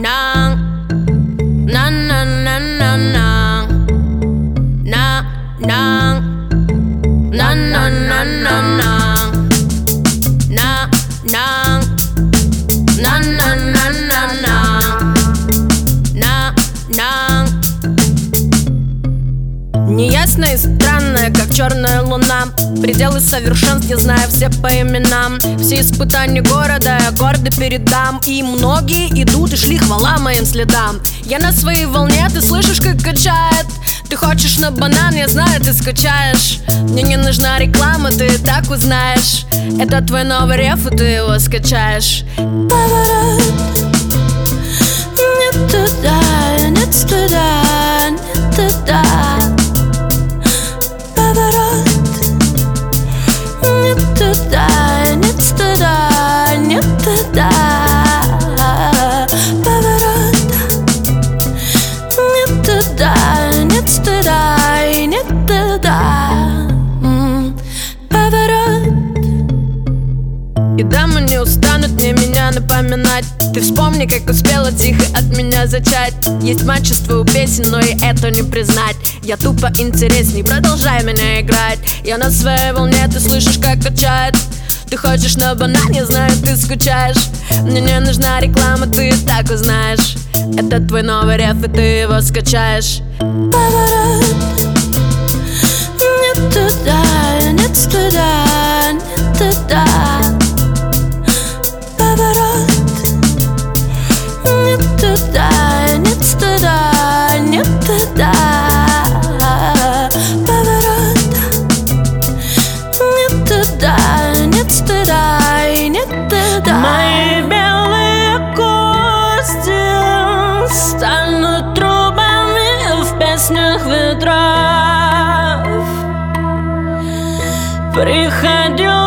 na na na na na na na na na na na na na na na na на. Неясная и странная, как черная луна. Пределы совершенств, не зная все по именам. Все испытания города я гордо передам. И многие идут и шли, хвала моим следам. Я на своей волне, ты слышишь, как качает. Ты хочешь на банан, я знаю, ты скачаешь. Мне не нужна реклама, ты и так узнаешь. Это твой новый реф, и ты его скачаешь. Поворот, не туда, не туда, не туда. Поворот, не туда, не туда, не туда. Поворот, не туда, не туда, не туда. Поворот. И дамы не устанут мне меня напоминать. Ты вспомни, как успела тихо от меня зачать. Есть мачество у песен, но и это не признать. Я тупо интересней, продолжай меня играть. Я на своей волне, ты слышишь, как качает. Ты хочешь на банан, я знаю, ты скучаешь. Мне не нужна реклама, ты и так узнаешь. Это твой новый реф, и ты его скачаешь. Поворот, не туда, не туда, не туда. Поворот, не туда, не туда, не туда. Поворот, не туда, не туда, не туда. Мои белые кости станут трубами в песнях ветров. Приходил